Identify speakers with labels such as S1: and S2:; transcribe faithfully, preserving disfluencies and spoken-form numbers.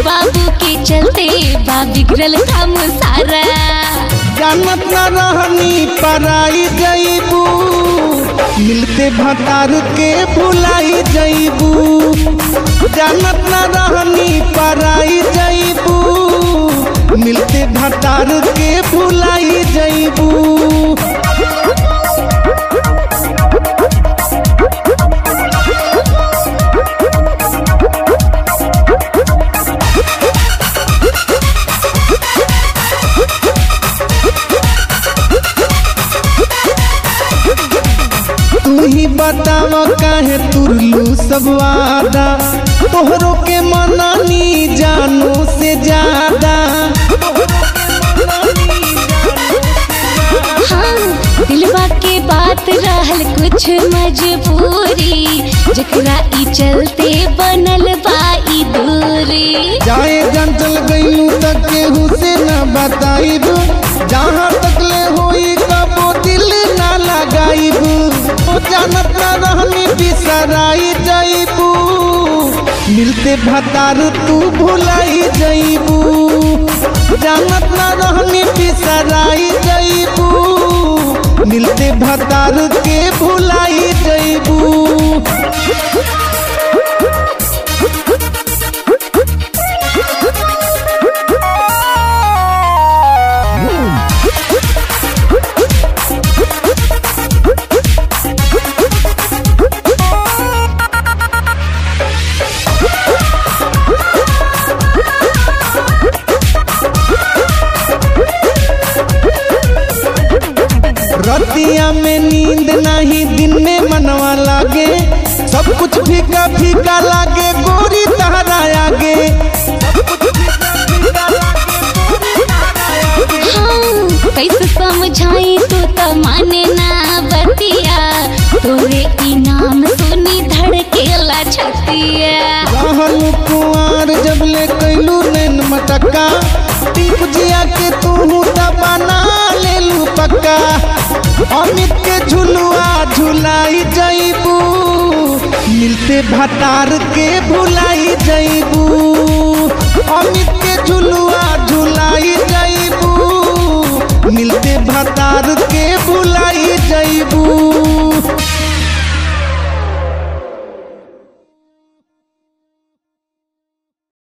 S1: बाबू के चलते बा बिगड़ल काम सारा।
S2: जानत न रहनी पराई जईबू, मिलते भतार के भुलाई जईबू। जानत न रहनी पराई जईबू, मिलते भतार के भुलाई जईबू। तू ही बताव काहे तुरलू सब वादा, तोहरों के मनानी जानो से ज्यादा।
S1: हाँ, दिलवा के बात रहल कुछ मजबूरी, जकरा ई चलते बनल बा ई दूरी।
S2: जाए जान चल गईलू तक केहू से न बताइब, जहाँ तक ले होई कबो दिल ना लगाइब। ओ जानत न रहनी बिसराई जईबू, मिलते भतार तू भुलाई जईबू। जानत न रहनी बिसराई जईबू, मिलते भतार के भुलाई जईबू। रतिया में नींद नहीं, दिन में मनवा लागे, सब कुछ फीका फीका लागे गोरी तहरा आगे।
S1: हाँ, कैसे समझाई तू तो माने ना बतिया, तोरे इनाम सुनी धड़केला छतिया।
S2: रहलू कुंवार जब ले कैलू नैन मटक्का, टीप जिया के तू दबाना लेलू पक्का। अमित के झुलुआ झुलाई जईबू, मिलते भतार के भुलाई जईबू।